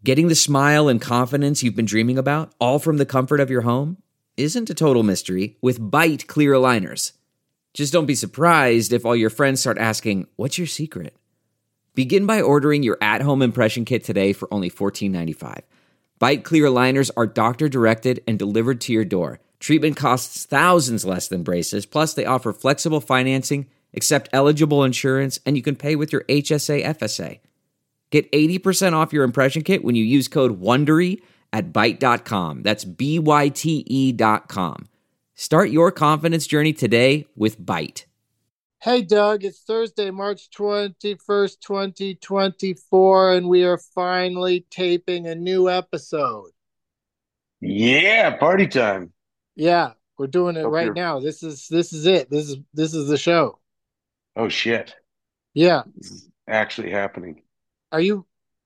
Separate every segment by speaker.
Speaker 1: Getting the smile and confidence you've been dreaming about, all from the comfort of your home, isn't a total mystery with Byte clear aligners. Just don't be surprised if all your friends start asking, "What's your secret?" Begin by ordering your at-home impression kit today for only $14.95. Byte clear aligners are doctor-directed and delivered to your door. Treatment costs thousands less than braces, plus they offer flexible financing, accept eligible insurance, and you can pay with your HSA FSA. Get 80% off your impression kit when you use code WONDERY at Byte.com. That's BYTE.com. Start your confidence journey today with Byte.
Speaker 2: Hey, Doug, it's Thursday, March 21st, 2024, and we are finally taping a new episode.
Speaker 3: Yeah, party time.
Speaker 2: Yeah, we're doing it right now. This is it. This is the show.
Speaker 3: Oh shit.
Speaker 2: Yeah.
Speaker 3: This is actually happening.
Speaker 2: Are you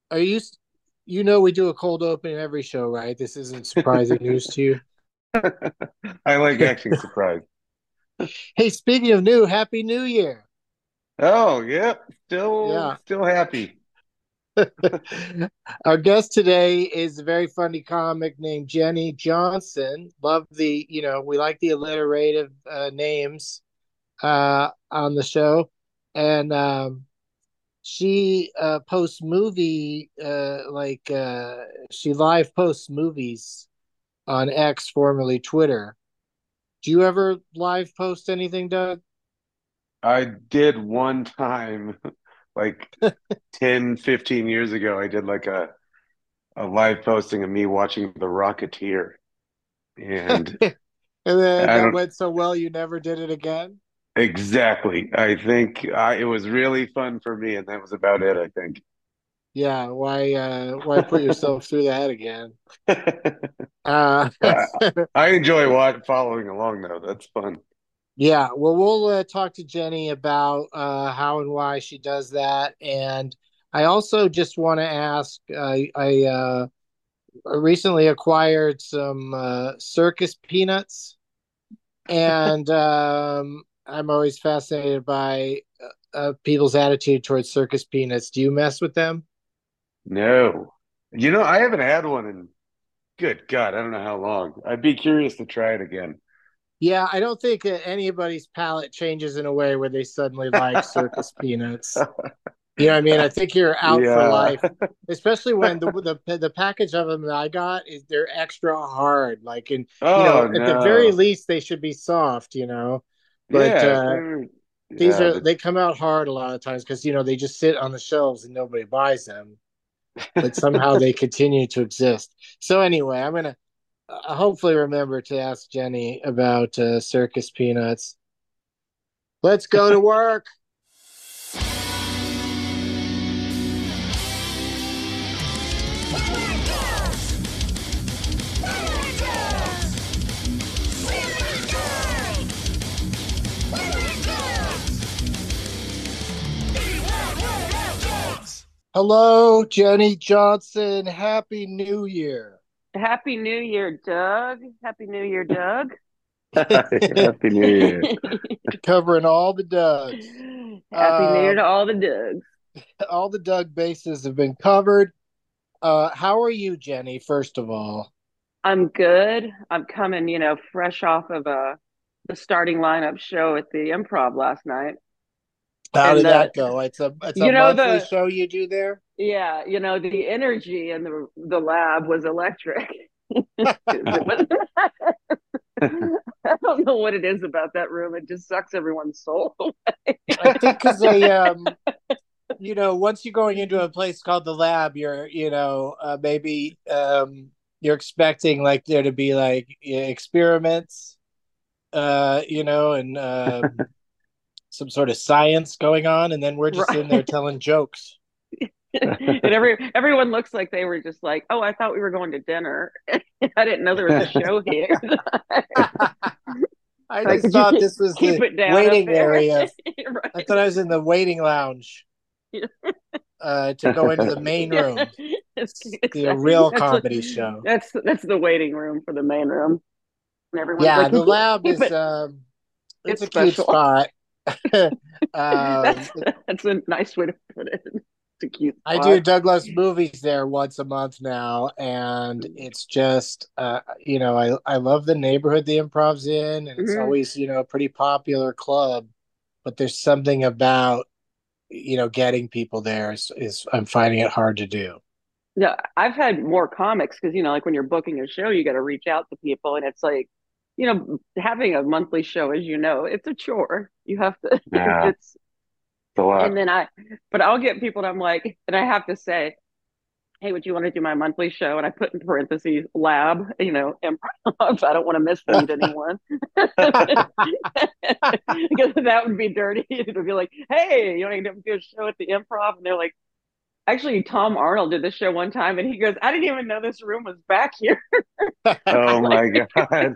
Speaker 2: we do a cold open in every show, right? This isn't surprising news to you.
Speaker 3: I like acting surprised.
Speaker 2: Hey, speaking of new, Happy New Year.
Speaker 3: Oh, yeah. Still happy.
Speaker 2: Our guest today is a very funny comic named Jenny Johnson. Love we like the alliterative names on the show. And she posts movie she live posts movies on X, formerly Twitter. Do you ever live post anything, Doug?
Speaker 3: I did one time, like 10, 15 years ago. I did like a live posting of me watching The Rocketeer. And
Speaker 2: and then that went so well you never did it again?
Speaker 3: Exactly. I think it was really fun for me, and that was about it, I think.
Speaker 2: Yeah, why put yourself through that again?
Speaker 3: I enjoy following along, though. That's fun.
Speaker 2: Yeah, well, we'll talk to Jenny about how and why she does that. And I also just want to ask, I recently acquired some circus peanuts, and I'm always fascinated by people's attitude towards circus peanuts. Do you mess with them?
Speaker 3: No. I haven't had one in, good God, I don't know how long. I'd be curious to try it again.
Speaker 2: Yeah, I don't think anybody's palate changes in a way where they suddenly like circus peanuts. You know what I mean? I think you're out for life, especially when the package of them that I got they're extra hard. Like, at the very least they should be soft. But they come out hard a lot of times because they just sit on the shelves and nobody buys them. But somehow they continue to exist. So anyway, I'm gonna hopefully remember to ask Jenny about circus peanuts. Let's go to work. Hello, Jenny Johnson. Happy New Year.
Speaker 4: Happy New Year, Doug. Happy New Year, Doug.
Speaker 3: Happy New Year.
Speaker 2: Covering all the Dougs.
Speaker 4: Happy New Year to all the Dougs.
Speaker 2: All the Doug bases have been covered. How are you, Jenny, first of all?
Speaker 4: I'm good. I'm coming, fresh off of the starting lineup show at the Improv last night.
Speaker 2: How did that go? It's a monthly show you do there?
Speaker 4: Yeah, the energy in the lab was electric. I don't know what it is about that room. It just sucks everyone's soul away.
Speaker 2: I think because once you're going into a place called the lab, you're, maybe you're expecting like there to be like experiments, and some sort of science going on, and then we're just in there telling jokes.
Speaker 4: And everyone looks like they were just like, "Oh, I thought we were going to dinner. I didn't know there was a show here."
Speaker 2: I just thought this was the waiting area. Right. I thought I was in the waiting lounge to go into the main room. Exactly. A real comedy show.
Speaker 4: That's the waiting room for the main room.
Speaker 2: And everyone's like, the lab is it's a special. Cute spot.
Speaker 4: That's a nice way to put it. It's a cute
Speaker 2: I
Speaker 4: spot.
Speaker 2: do Douglas movies there once a month now, and it's just I love the neighborhood the Improv's in, and it's
Speaker 4: Mhm.
Speaker 2: always a pretty popular club, but there's something about getting people there is I'm finding it hard to do.
Speaker 4: Yeah, I've had more comics because like when you're booking a show, you got to reach out to people, and it's like, having a monthly show, as you know, it's a chore. You have to,
Speaker 3: Yeah, it's
Speaker 4: it's,
Speaker 3: a lot.
Speaker 4: and then but I'll get people, and I'm like, and I have to say, hey, would you want to do my monthly show? And I put in parentheses lab, improv. I don't want to mislead anyone because that would be dirty. It would be like, hey, you want to do a show at the Improv? And they're like, actually, Tom Arnold did this show one time, and he goes, I didn't even know this room was back here.
Speaker 3: Oh
Speaker 4: Like,
Speaker 3: my God.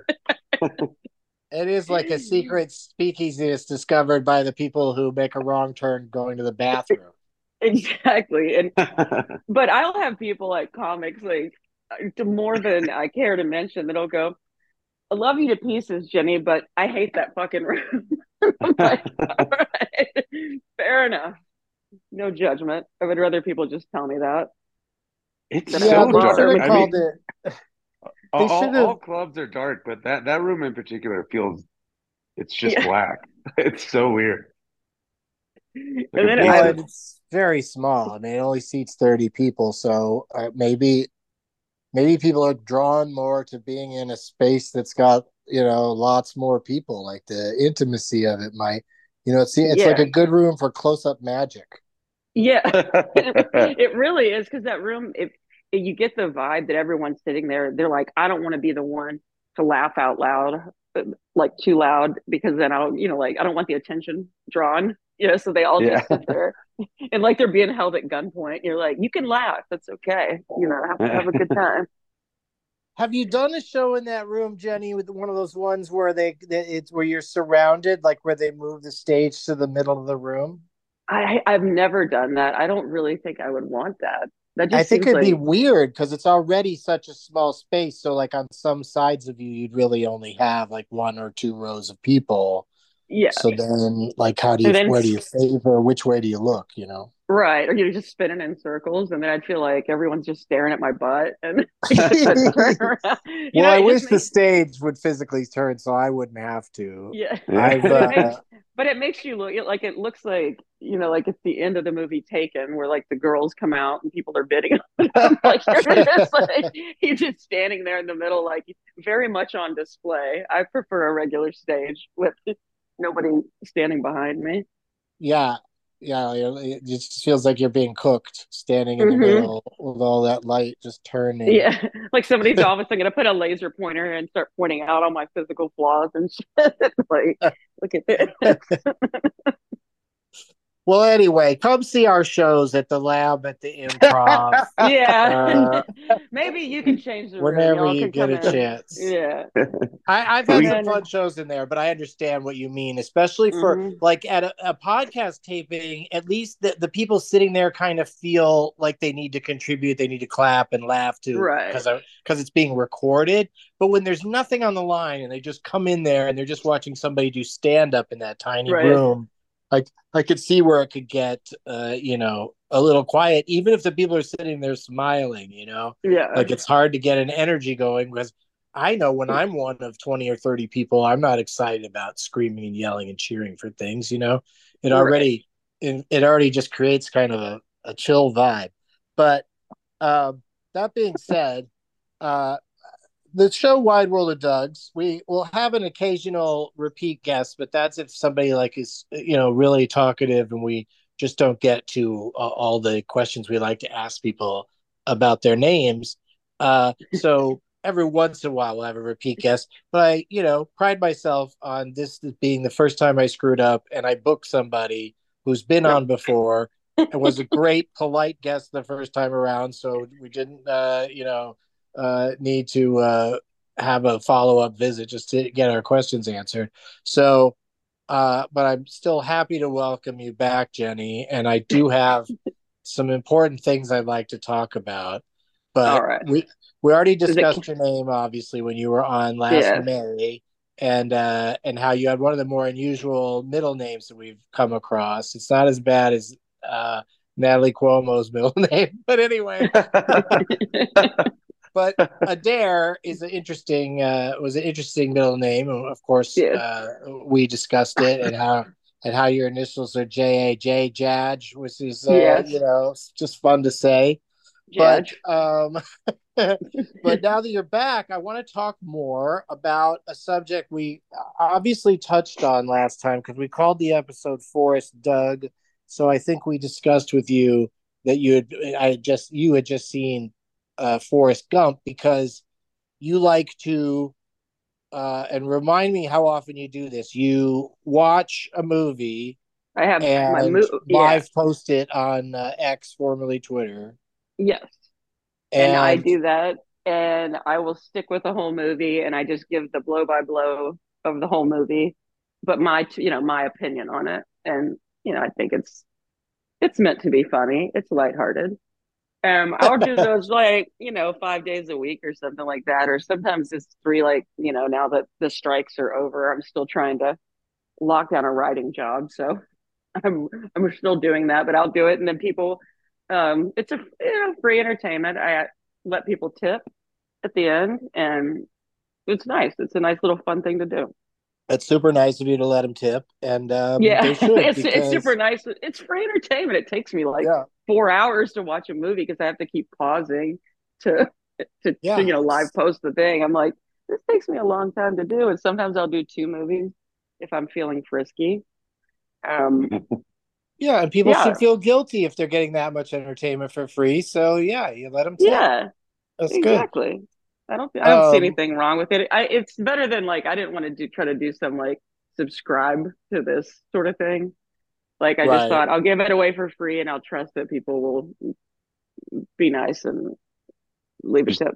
Speaker 2: It is like a secret speakeasy that's discovered by the people who make a wrong turn going to the bathroom.
Speaker 4: exactly. But I'll have people like comics, like to more than I care to mention, that'll go, I love you to pieces, Jenny, but I hate that fucking room. I'm like, all right, fair enough. No judgment. I would rather people just tell me that
Speaker 3: It's
Speaker 4: than have to
Speaker 3: so
Speaker 2: They should
Speaker 4: bother
Speaker 3: dark.
Speaker 2: have
Speaker 4: with
Speaker 3: I
Speaker 2: called
Speaker 3: mean,
Speaker 4: people.
Speaker 2: it. They
Speaker 3: all,
Speaker 2: should have.
Speaker 3: all clubs are dark, but that room in particular feels it's just
Speaker 4: Yeah.
Speaker 3: black. It's so weird. Like
Speaker 4: And
Speaker 3: a
Speaker 4: then
Speaker 2: Well,
Speaker 4: I,
Speaker 3: basement.
Speaker 2: and it's very small. I mean, it only seats 30 people, so maybe people are drawn more to being in a space that's got lots more people. Like the intimacy of it might, it's like
Speaker 4: yeah,
Speaker 2: a good room for close-up magic.
Speaker 4: yeah. It really is because that room, if you get the vibe that everyone's sitting there, they're like, I don't want to be the one to laugh out loud, like too loud, because then I'll, like I don't want the attention drawn. So they all
Speaker 3: Yeah.
Speaker 4: just sit there and like they're being held at gunpoint. You're like, you can laugh, that's okay. Have a good time.
Speaker 2: Have you done a show in that room, Jenny, with one of those ones where it's where you're surrounded, like where they move the stage to the middle of the room?
Speaker 4: I've never done that. I don't really think I would want that. That
Speaker 2: I
Speaker 4: just
Speaker 2: think
Speaker 4: seems
Speaker 2: it'd be
Speaker 4: like,
Speaker 2: weird because it's already such a small space. So, like on some sides of you, you'd really only have like one or two rows of people.
Speaker 4: yeah.
Speaker 2: So then, like,
Speaker 4: And then
Speaker 2: where do you favor? Which way do you look?
Speaker 4: right, or you're just spinning in circles, and then I'd feel like everyone's just staring at my butt, and I get to turn around.
Speaker 2: Well, I
Speaker 4: It just
Speaker 2: wish the
Speaker 4: makes
Speaker 2: stage would physically turn so I wouldn't have to.
Speaker 4: yeah,
Speaker 2: I've
Speaker 4: but it makes you look like it looks like like it's the end of the movie Taken, where like the girls come out and people are bidding on them. Like you're just standing there in the middle, like very much on display. I prefer a regular stage with nobody standing behind me.
Speaker 2: yeah, yeah, it just feels like you're being cooked, standing in the
Speaker 4: Hmm.
Speaker 2: middle with all that light just turning.
Speaker 4: Yeah, like somebody's obviously going to put a laser pointer and start pointing out all my physical flaws and shit. Like, look at this.
Speaker 2: Well, anyway, come see our shows at the Lab at the Improv
Speaker 4: Yeah,
Speaker 2: uh,
Speaker 4: maybe you can change the room.
Speaker 2: whenever
Speaker 4: Y'all
Speaker 2: you
Speaker 4: can
Speaker 2: get
Speaker 4: come
Speaker 2: a
Speaker 4: in.
Speaker 2: chance.
Speaker 4: Yeah,
Speaker 2: I've had
Speaker 3: We
Speaker 2: some
Speaker 4: and
Speaker 2: fun shows in there, but I understand what you mean, especially for
Speaker 4: mhm.
Speaker 2: like at a podcast taping. At least the people sitting there kind of feel like they need to contribute, they need to clap and laugh to
Speaker 4: Right,
Speaker 2: because it's being recorded. But when there's nothing on the line and they just come in there and they're just watching somebody do stand up in that tiny
Speaker 4: right,
Speaker 2: room, like I could see where it could get, a little quiet, even if the people are sitting there smiling.
Speaker 4: yeah,
Speaker 2: Like it's hard to get an energy going because I know when I'm one of 20 or 30 people, I'm not excited about screaming and yelling and cheering for things. It
Speaker 4: right.
Speaker 2: already it already just creates kind of a chill vibe. But that being said, uh, the show Wide World of Doug's, we will have an occasional repeat guest, but that's if somebody like is really talkative and we just don't get to all the questions we like to ask people about their names. So every once in a while we'll have a repeat guest, but I pride myself on this being the first time I screwed up and I booked somebody who's been
Speaker 4: No,
Speaker 2: on before and was a great polite guest the first time around, so we didn't need to have a follow up visit just to get our questions answered. So, but I'm still happy to welcome you back, Jenny. And I do have some important things I'd like to talk about.
Speaker 4: all
Speaker 2: But
Speaker 4: right.
Speaker 2: we already
Speaker 4: Is it?
Speaker 2: discussed your name, obviously, when you were on last
Speaker 4: Yeah,
Speaker 2: May, and how you had one of the more unusual middle names that we've come across. It's not as bad as Natalie Cuomo's middle name. But anyway, but Adair is an interesting was an interesting middle name. Of course,
Speaker 4: Yes.
Speaker 2: we discussed it and how your initials are JAJ Jadge, which is
Speaker 4: Yes.
Speaker 2: just fun to say.
Speaker 4: Judge.
Speaker 2: But but now that you're back, I want to talk more about a subject we obviously touched on last time because we called the episode Forrest Doug. So I think we discussed with you that you had just seen Forrest Gump because you like to and remind me how often you do this. You watch a movie
Speaker 4: I have my
Speaker 2: and
Speaker 4: yeah.
Speaker 2: live post it on X, formerly Twitter.
Speaker 4: Yes. And I do that, and I will stick with the whole movie, and I just give the blow by blow of the whole movie, but my opinion on it, and I think it's meant to be funny. It's lighthearted. I'll do those 5 days a week or something like that, or sometimes it's three. Now that the strikes are over, I'm still trying to lock down a writing job, so I'm still doing that, but I'll do it, and then people, it's a free entertainment. I let people tip at the end, and it's nice. It's a nice little fun thing to do.
Speaker 2: It's super nice of you to let them tip, and
Speaker 4: Yeah,
Speaker 2: they should
Speaker 4: it's super nice. It's free entertainment. It takes me 4 hours to watch a movie because I have to keep pausing to live post the thing. I'm like, this takes me a long time to do, and sometimes I'll do 2 movies if I'm feeling frisky.
Speaker 2: Yeah, and people should feel guilty if they're getting that much entertainment for free. So yeah, you let them tip.
Speaker 4: Yeah,
Speaker 2: that's
Speaker 4: exactly.
Speaker 2: Good.
Speaker 4: I don't see anything wrong with it. It's better than I didn't want to try to do some subscribe to this sort of thing. I just thought I'll give it away for free, and I'll trust that people will be nice and leave a tip.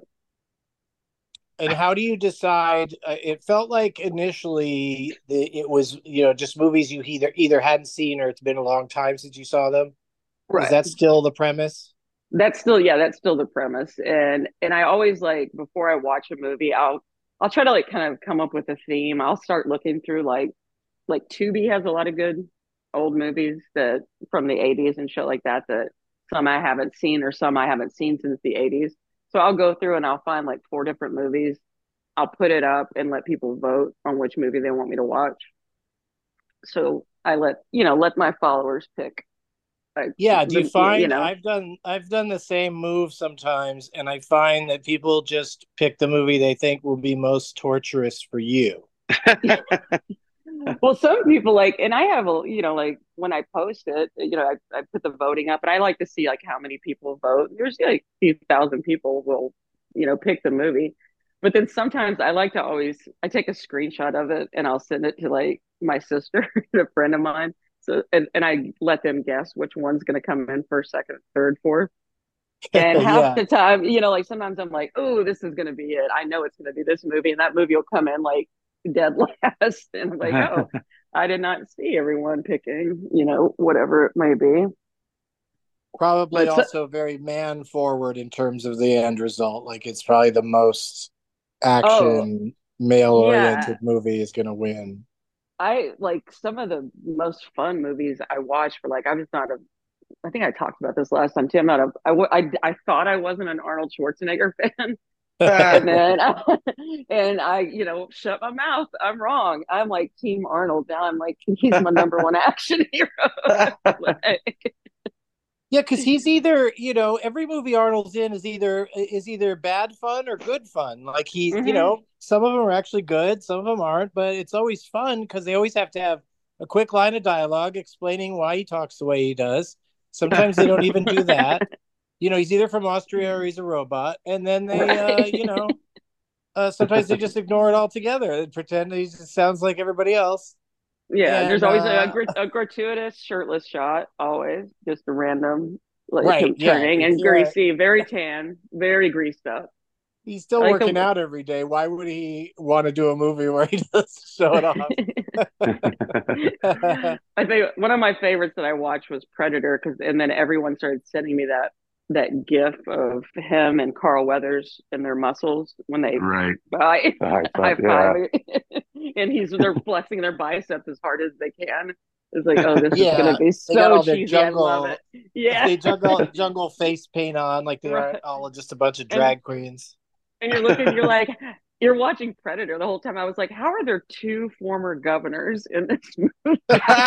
Speaker 2: And how do you decide? It felt like initially it was just movies you either hadn't seen or it's been a long time since you saw them. Right. Is that still the premise?
Speaker 4: That's still the premise. And I always before I watch a movie, I'll try to kind of come up with a theme. I'll start looking through like Tubi has a lot of good old movies that from the 80s and shit like that some I haven't seen or some I haven't seen since the 80s. So I'll go through and I'll find 4 different movies. I'll put it up and let people vote on which movie they want me to watch. So I let my followers pick.
Speaker 2: Do you find I've done the same move sometimes, and I find that people just pick the movie they think will be most torturous for you.
Speaker 4: Well, some people and I have when I post it, I put the voting up, and I like to see how many people vote. There's a few thousand people will pick the movie, but then sometimes I like to I take a screenshot of it and I'll send it to my sister and a friend of mine. So and I let them guess which one's going to come in first, second, third, fourth. And half the time, sometimes I'm like, oh, this is going to be it. I know it's going to be this movie, and that movie will come in dead last. And I'm like, oh, I did not see everyone picking, whatever it may be.
Speaker 2: Probably also very man forward in terms of the end result. It's probably the most action male oriented movie is going to win.
Speaker 4: I some of the most fun movies I watch for I'm just not I think I talked about this last time too. I thought I wasn't an Arnold Schwarzenegger fan. And then and I shut my mouth. I'm wrong. I'm Team Arnold now. I'm he's my number one action hero.
Speaker 2: Yeah, because he's either every movie Arnold's in is either bad fun or good fun. He's some of them are actually good, some of them aren't, but it's always fun because they always have to have a quick line of dialogue explaining why he talks the way he does. Sometimes they don't even do that. He's either from Austria or he's a robot, and then they sometimes they just ignore it altogether and pretend he just sounds like everybody else.
Speaker 4: Yeah, and there's always a gratuitous shirtless shot, always just a random him turning and greasy, very tan, very greased up.
Speaker 2: He's still working out every day. Why would he want to do a movie where he doesn't show it off?
Speaker 4: I think one of my favorites that I watched was Predator, and then everyone started sending me that gif of him and Carl Weathers and their muscles when they high five, and they're flexing their biceps as hard as they can. It's like, oh, this is gonna
Speaker 2: Yeah,
Speaker 4: be
Speaker 2: they got
Speaker 4: so
Speaker 2: all their
Speaker 4: cheesy. I love
Speaker 2: jungle.
Speaker 4: it. Yeah,
Speaker 2: They jungle face paint on like they are
Speaker 4: right.
Speaker 2: all just a bunch of
Speaker 4: And
Speaker 2: drag queens.
Speaker 4: you're like, you're watching Predator the whole time. I was like, how are there two former governors in this movie?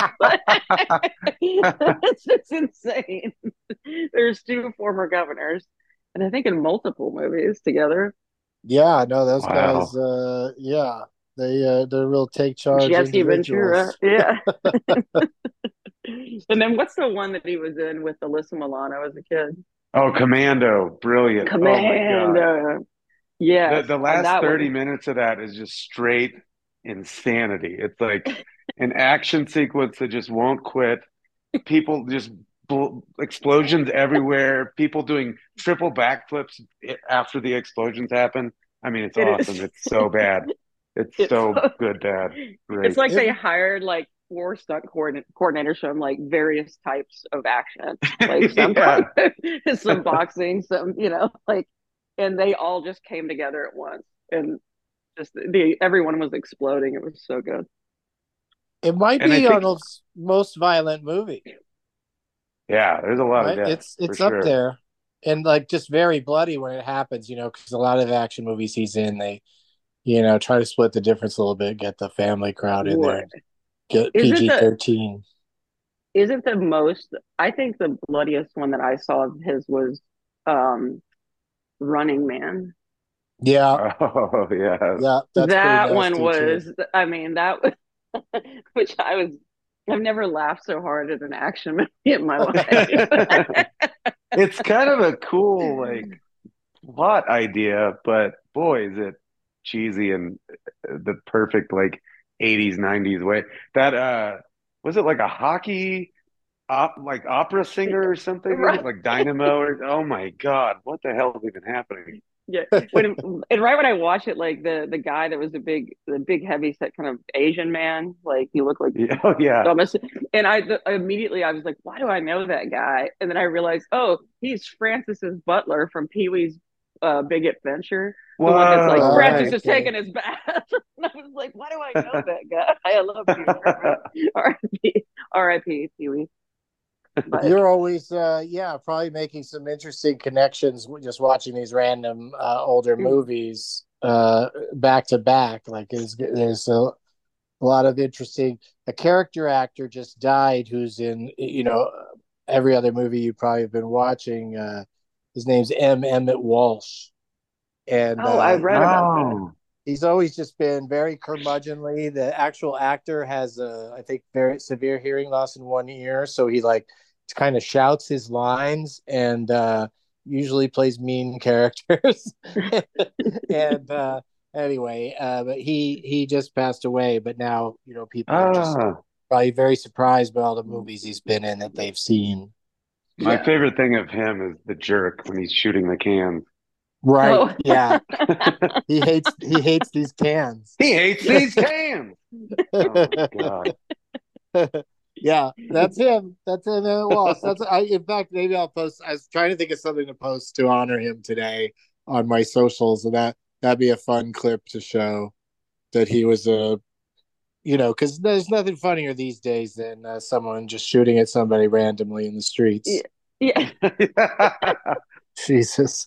Speaker 4: It's just insane. There's two former governors, and I think in multiple movies together.
Speaker 2: Yeah, no, those guys.
Speaker 3: Wow.
Speaker 2: Yeah, they're real take charge
Speaker 4: Jesse Ventura,
Speaker 2: individuals.
Speaker 4: yeah. And then what's the one that he was in with Alyssa Milano as a kid?
Speaker 3: Oh, Commando, brilliant. Oh my God.
Speaker 4: Commander. Yes,
Speaker 3: The last
Speaker 4: that
Speaker 3: 30
Speaker 4: one.
Speaker 3: minutes of that is just straight insanity. It's like an action sequence that just won't quit. People just explosions everywhere. People doing triple backflips after the explosions happen. I mean, it's
Speaker 4: It
Speaker 3: awesome.
Speaker 4: is.
Speaker 3: It's so bad. It's
Speaker 4: It's
Speaker 3: so good, bad.
Speaker 4: it's
Speaker 3: Great.
Speaker 4: like
Speaker 2: It,
Speaker 4: they hired like four stunt coordinators from like various types of action, like some
Speaker 3: Yeah.
Speaker 4: some boxing, some like, and they all just came together at once, and just the everyone was exploding. It was so good.
Speaker 2: it might
Speaker 3: And I
Speaker 2: be
Speaker 3: think,
Speaker 2: Arnold's most violent movie.
Speaker 3: yeah, there's a lot of
Speaker 2: Right?
Speaker 3: death for
Speaker 2: It's up
Speaker 3: sure.
Speaker 2: there, and like just very bloody when it happens. Because a lot of action movies he's in, they try to split the difference a little bit, get the family crowd in there,
Speaker 4: What
Speaker 2: and get
Speaker 4: isn't the
Speaker 2: PG-13.
Speaker 4: isn't the most? I think the bloodiest one that I saw of his was um Running Man.
Speaker 2: Yeah,
Speaker 3: Oh, yeah.
Speaker 2: yeah, that's pretty
Speaker 4: That one
Speaker 2: nasty too.
Speaker 4: was, I mean, that was, which I've never laughed so hard at an action movie in my life.
Speaker 3: It's kind of a cool, like, plot idea, but boy, is it cheesy and the perfect, like, 80s, 90s way. That, was it like a hockey like opera singer or something in it?
Speaker 4: Right.
Speaker 3: Like Dynamo or, oh my God, what the hell is even happening?
Speaker 4: Yeah. And right when I watched it, like the guy that was the big heavy set kind of Asian man, like he looked like
Speaker 3: Yeah, oh, yeah.
Speaker 4: almost, and immediately I was like, why do I know that guy? And then I realized, oh, he's Francis's butler from Pee-wee's Big Adventure, the one that's like
Speaker 3: Whoa,
Speaker 2: Oh,
Speaker 4: Francis
Speaker 3: nice.
Speaker 4: is
Speaker 2: okay.
Speaker 4: taking his bath. And I was like, why do I know that guy? I love Pee-wee Herman. R.I.P. R.I.P. Pee-wee. But
Speaker 2: You're always, yeah, probably making some interesting connections just watching these random older movies back to back. Like, there's a lot of interesting. A character actor just died who's in, every other movie you probably have been watching. His name's Emmett Walsh, and
Speaker 4: oh, I've read about that.
Speaker 3: Oh,
Speaker 2: he's always just been very curmudgeonly. The actual actor has, I think, very severe hearing loss in one ear, so he like kind of shouts his lines and usually plays mean characters. And anyway, but he just passed away. But now people are just
Speaker 3: ah.
Speaker 2: probably very surprised by all the movies he's been in that they've seen.
Speaker 3: My
Speaker 4: Yeah.
Speaker 3: favorite thing of him is the jerk when he's shooting the cans.
Speaker 2: Right?
Speaker 4: Oh.
Speaker 2: Yeah. He hates these cans.
Speaker 3: He hates these cans. Oh my God.
Speaker 2: Yeah, that's him. That's him at Walsh. In fact, maybe I'll post. I was trying to think of something to post to honor him today on my socials, and that'd be a fun clip to show that he was because there's nothing funnier these days than someone just shooting at somebody randomly in the
Speaker 4: Yeah.
Speaker 2: streets.
Speaker 4: Yeah.
Speaker 2: Jesus.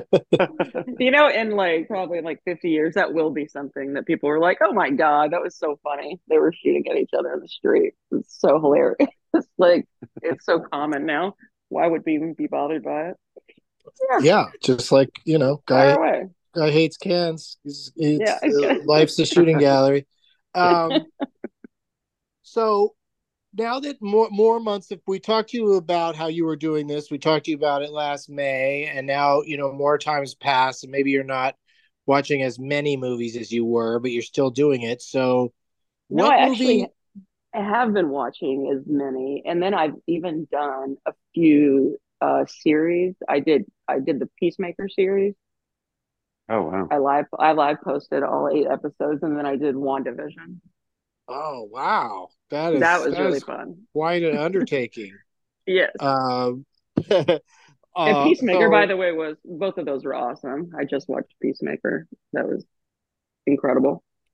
Speaker 4: In like probably like 50 years, that will be something that people are like, oh my God, that was so funny. They were shooting at each other in the street. It's so hilarious. It's like, it's so common now. Why would we even be bothered by it? Yeah,
Speaker 2: Yeah, just like
Speaker 4: fire
Speaker 2: guy
Speaker 4: away.
Speaker 2: guy hates cans.
Speaker 4: Yeah.
Speaker 2: Life's a shooting gallery. Um, so now that more months, if we talked to you about how you were doing this, we talked to you about it last May, and now more times pass, and maybe you're not watching as many movies as you were, but you're still doing it. So,
Speaker 4: No,
Speaker 2: what
Speaker 4: I actually
Speaker 2: movie?
Speaker 4: have been watching as many, and then I've even done a few series. I did the Peacemaker series.
Speaker 3: Oh wow.
Speaker 4: I live posted all 8 episodes, and then I did WandaVision.
Speaker 2: Oh wow, that
Speaker 4: That
Speaker 2: is
Speaker 4: was
Speaker 2: that
Speaker 4: really
Speaker 2: is
Speaker 4: fun.
Speaker 2: quite an undertaking.
Speaker 4: Yes.
Speaker 2: Um,
Speaker 4: And Peacemaker, by
Speaker 2: so
Speaker 4: the way, was both of those were awesome. I just watched Peacemaker. That was incredible.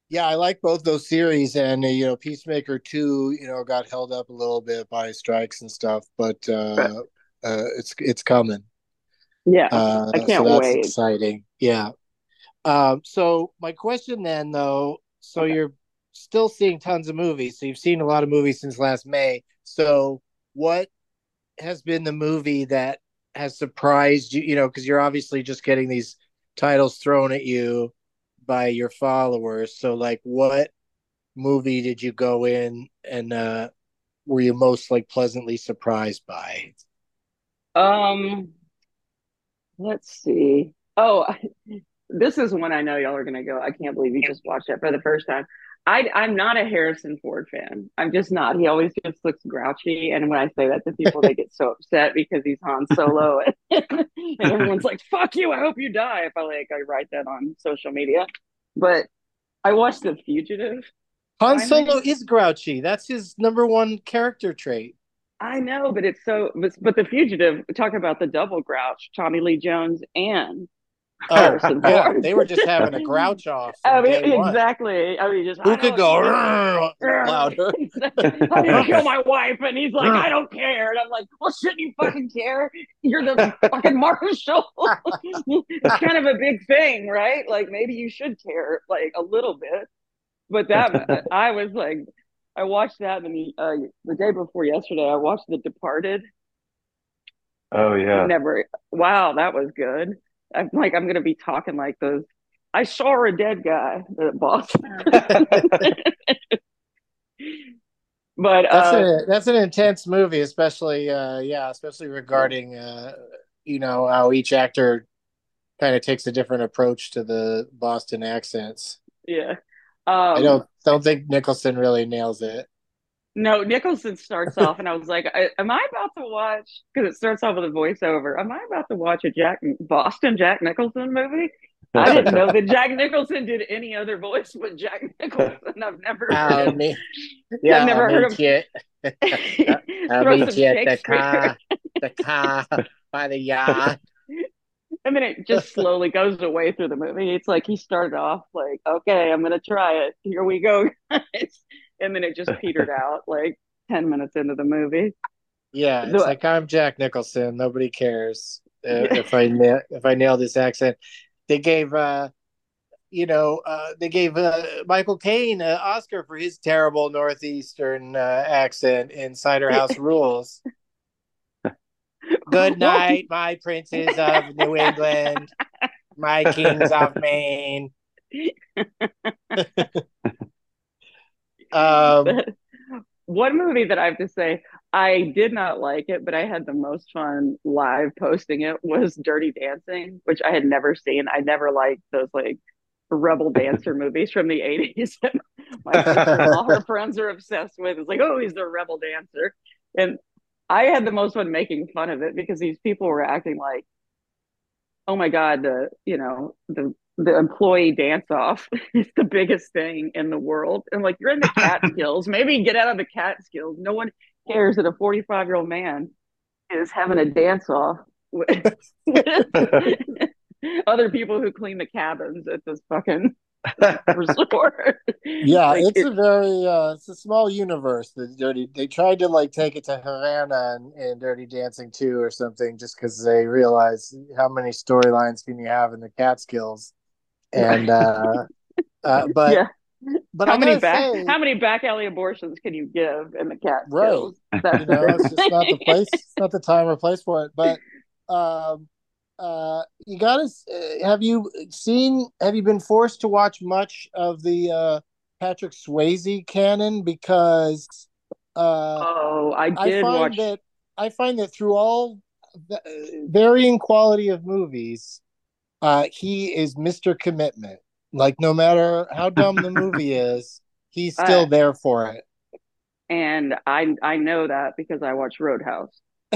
Speaker 2: Yeah, I like both those series, and Peacemaker 2, got held up a little bit by strikes and stuff, but
Speaker 4: But
Speaker 2: it's coming.
Speaker 4: yeah, I
Speaker 2: So
Speaker 4: can't
Speaker 2: that's
Speaker 4: wait.
Speaker 2: exciting. Yeah. So my question then, though, so
Speaker 4: Okay.
Speaker 2: you're still seeing tons of movies. So you've seen a lot of movies since last May. So what has been the movie that has surprised you? Because you're obviously just getting these titles thrown at you by your followers. So, like, what movie did you go in and were you most like pleasantly surprised by?
Speaker 4: Um, let's see. Oh, this is one I know y'all are gonna go. I can't believe you just watched it for the first time. I'm not a Harrison Ford fan. I'm just not. He always just looks grouchy, and when I say that to people, they get so upset because he's Han Solo, and everyone's like, "Fuck you! I hope you die." If I write that on social media, but I watched The Fugitive
Speaker 2: Han
Speaker 4: finally.
Speaker 2: Solo is grouchy. That's his number one character trait.
Speaker 4: I know, but it's so. But The Fugitive, talk about the double grouch, Tommy Lee Jones and
Speaker 2: Oh,
Speaker 4: Harrison
Speaker 2: yeah.
Speaker 4: Ford.
Speaker 2: They were just having a grouch off
Speaker 4: I
Speaker 2: from
Speaker 4: mean,
Speaker 2: day one.
Speaker 4: exactly. I mean, just
Speaker 2: Who
Speaker 4: I
Speaker 2: could
Speaker 4: don't.
Speaker 2: go louder?
Speaker 4: How do you kill my wife? And he's like, I don't care. And I'm like, well, shouldn't you fucking care? You're the fucking marshal. It's kind of a big thing, right? Like maybe you should care, like a little bit. But that I was like, I watched that, and the day before yesterday, I watched The Departed.
Speaker 3: Oh yeah.
Speaker 4: Never. Wow, that was good. I'm like, I'm gonna be talking like those. I saw a dead guy, the boss. But
Speaker 2: That's an intense movie, especially especially regarding how each actor kind of takes a different approach to the Boston accents.
Speaker 4: yeah.
Speaker 2: I
Speaker 4: Um,
Speaker 2: don't think Nicholson really nails it.
Speaker 4: no, Nicholson starts off, and I was like, "Am I about to watch?" Because it starts off with a voiceover. Am I about to watch a Jack Nicholson movie? I didn't know that Jack Nicholson did any other voice but Jack Nicholson.
Speaker 2: I'll meet,
Speaker 4: I've
Speaker 2: yeah, I'll
Speaker 4: never heard
Speaker 2: meet
Speaker 4: him
Speaker 2: you. I'll
Speaker 4: throw
Speaker 2: meet
Speaker 4: some
Speaker 2: you at
Speaker 4: Shakespeare.
Speaker 2: the car by the yacht.
Speaker 4: And then it just slowly goes away through the movie. It's like he started off like, okay, I'm gonna try it. Here we go, guys. And then it just petered out like 10 minutes into the movie.
Speaker 2: Yeah, it's
Speaker 4: The,
Speaker 2: like I'm Jack Nicholson. Nobody cares
Speaker 4: yeah.
Speaker 2: if I nail this accent. They gave they gave Michael Caine an Oscar for his terrible northeastern accent in Cider House Rules. Good
Speaker 4: Well,
Speaker 2: night, my princes of New England, my kings of Maine. Um,
Speaker 4: one movie that I have to say I did not like it, but I had the most fun live posting it was Dirty Dancing, which I had never seen. I never liked those like rebel dancer movies from the 80s. My sister and all her friends are obsessed with. It's like, oh, he's the rebel dancer. And I had the most fun making fun of it because these people were acting like, oh my God, the employee dance off is the biggest thing in the world. And like, you're in the Catskills. Maybe get out of the Catskills. No one cares that a 45-year-old man is having a dance off with other people who clean the cabins at this fucking resort.
Speaker 2: yeah,
Speaker 4: Like
Speaker 2: it's a small universe. The Dirty they tried to like take it to Havana in Dirty Dancing 2 or something just because they realized how many storylines can you have in the Catskills. And but
Speaker 4: yeah.
Speaker 2: but I gotta say,
Speaker 4: How many back alley abortions can you give in the
Speaker 2: right,
Speaker 4: Catskills? That's the
Speaker 2: it's just not the place, it's not the time or place for it. But um you gotta have you been forced to watch much of the Patrick Swayze canon? Because
Speaker 4: Oh, I
Speaker 2: I
Speaker 4: did
Speaker 2: find
Speaker 4: watch.
Speaker 2: that through all the varying quality of movies, he is Mr. Commitment. Like no matter how dumb the movie is, he's
Speaker 4: Uh,
Speaker 2: still there for it.
Speaker 4: and I know that because I watch Roadhouse.